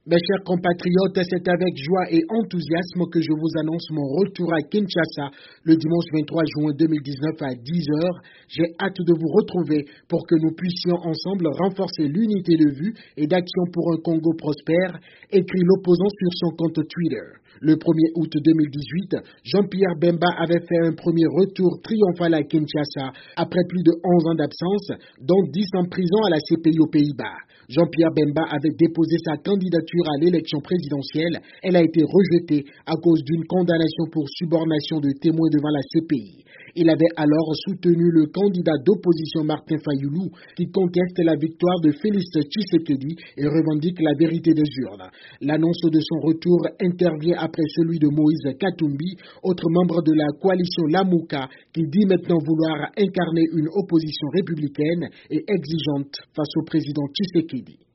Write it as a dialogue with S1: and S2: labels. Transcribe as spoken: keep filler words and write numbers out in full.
S1: Mes chers compatriotes, c'est avec joie et enthousiasme que je vous annonce mon retour à Kinshasa le dimanche vingt-trois juin deux mille dix-neuf à dix heures. J'ai hâte de vous retrouver pour que nous puissions ensemble renforcer l'unité de vue et d'action pour un Congo prospère, écrit l'opposant sur son compte Twitter. Le premier août deux mille dix-huit, Jean-Pierre Bemba avait fait un premier retour triomphal à Kinshasa après plus de onze ans d'absence, dont dix en prison à la C P I aux Pays-Bas. Jean-Pierre Bemba avait déposé sa candidature à l'élection présidentielle. Elle a été rejetée à cause d'une condamnation pour subornation de témoins devant la C P I. Il avait alors soutenu le candidat d'opposition Martin Fayoulou qui conteste la victoire de Félix Tshisekedi et revendique la vérité des urnes. L'annonce de son retour intervient après celui de Moïse Katumbi, autre membre de la coalition Lamouka, qui dit maintenant vouloir incarner une opposition républicaine et exigeante face au président Tshisekedi.